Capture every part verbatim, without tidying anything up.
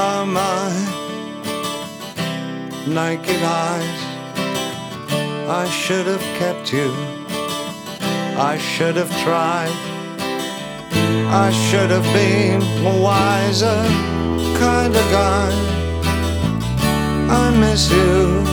are my naked eyes. I should have kept you, I should have tried, I should have been a wiser kind of guy. I miss you.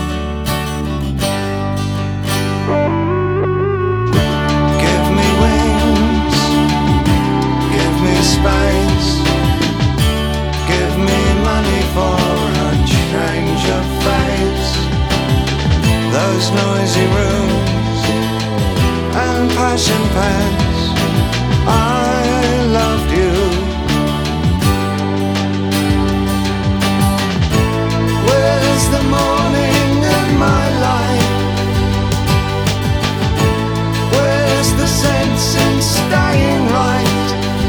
Give me wings, give me space, give me money for a change of face. Those noisy rooms and passion pens, I loved you. Where's the morning in my life? Where's the sense in staying right?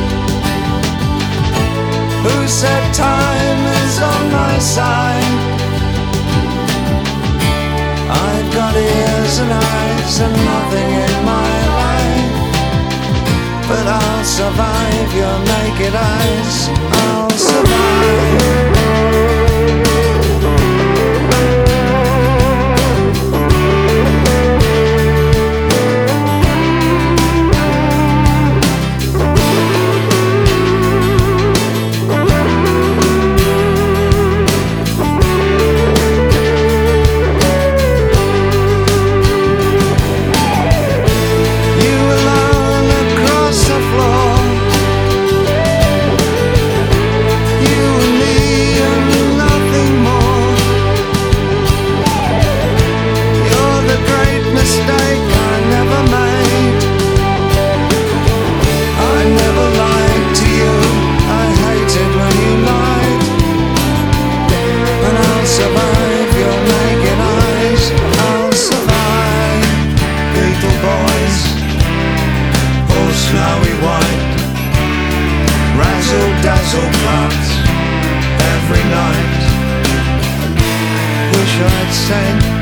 Who said time is on my side? I've got ears and eyes and nothing in my life, but I'll survive your naked eyes. I'll survive. Survive your naked eyes. I'll survive. Beetle boys, all snowy white, razzle dazzle clubs every night. Wish I'd sent